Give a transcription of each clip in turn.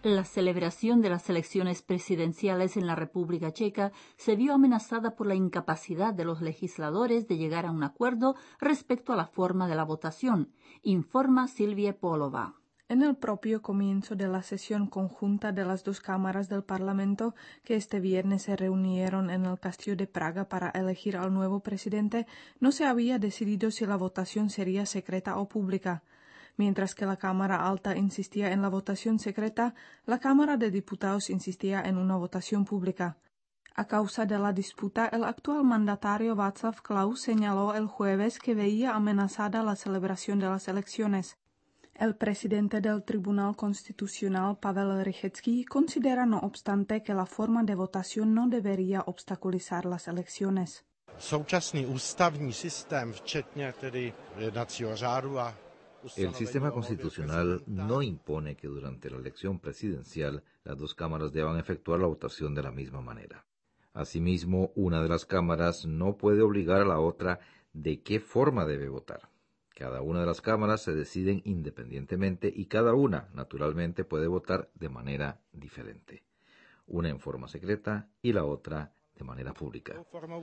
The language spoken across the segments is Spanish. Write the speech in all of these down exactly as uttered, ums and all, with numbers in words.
La celebración de las elecciones presidenciales en la República Checa se vio amenazada por la incapacidad de los legisladores de llegar a un acuerdo respecto a la forma de la votación, informa Silvia Polova. En el propio comienzo de la sesión conjunta de las dos cámaras del Parlamento, que este viernes se reunieron en el Castillo de Praga para elegir al nuevo presidente, no se había decidido si la votación sería secreta o pública. Mientras que la Cámara Alta insistía en la votación secreta, la Cámara de Diputados insistía en una votación pública. A causa de la disputa, el actual mandatario Václav Klaus señaló el jueves que veía amenazada la celebración de las elecciones. El presidente del Tribunal Constitucional, Pavel Rychetský, considera no obstante que la forma de votación no debería obstaculizar las elecciones. Současný ústavní systém, včetně tedy jednacího řádu a El sistema constitucional no impone que durante la elección presidencial las dos cámaras deban efectuar la votación de la misma manera. Asimismo, una de las cámaras no puede obligar a la otra de qué forma debe votar. Cada una de las cámaras se deciden independientemente y cada una, naturalmente, puede votar de manera diferente. Una en forma secreta y la otra de manera pública.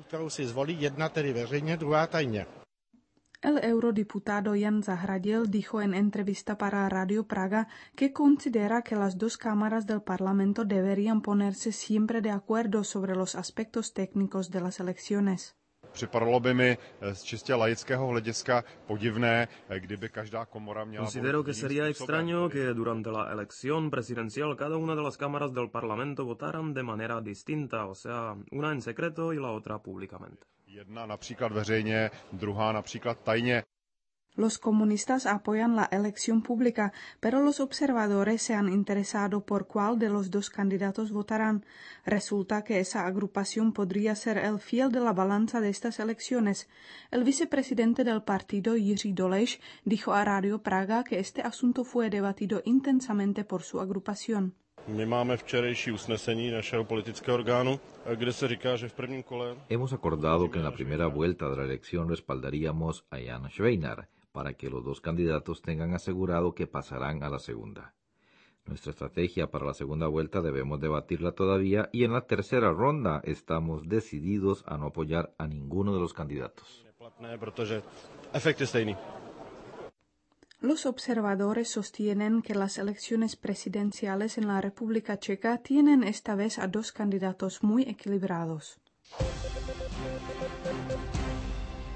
El eurodiputado Jan Zahradil dijo en entrevista para Radio Praga que considera que las dos cámaras del Parlamento deberían ponerse siempre de acuerdo sobre los aspectos técnicos de las elecciones. Připadalo by mi z čistě laického hlediska podivné, kdyby každá komora měla... Considero que sería extraño que durante la elección presidencial cada una de las cámaras del Parlamento votaran de manera distinta, o sea, una en secreto y la otra públicamente. Jedna například veřejně, druhá například tajně. Los comunistas apoyan la elección pública, pero los observadores se han interesado por cuál de los dos candidatos votarán. Resulta que esa agrupación podría ser el fiel de la balanza de estas elecciones. El vicepresidente del partido, Jiří Dolejš, dijo a Radio Praga que este asunto fue debatido intensamente por su agrupación. My máme včerejší usnesení našeho politického orgánu, kde se říká, že v prvním kole... Hemos acordado que en la primera vuelta de la elección respaldaríamos a Jan Švejnar, para que los dos candidatos tengan asegurado que pasarán a la segunda. Nuestra estrategia para la segunda vuelta debemos debatirla todavía y en la tercera ronda estamos decididos a no apoyar a ninguno de los candidatos. Los observadores sostienen que las elecciones presidenciales en la República Checa tienen esta vez a dos candidatos muy equilibrados.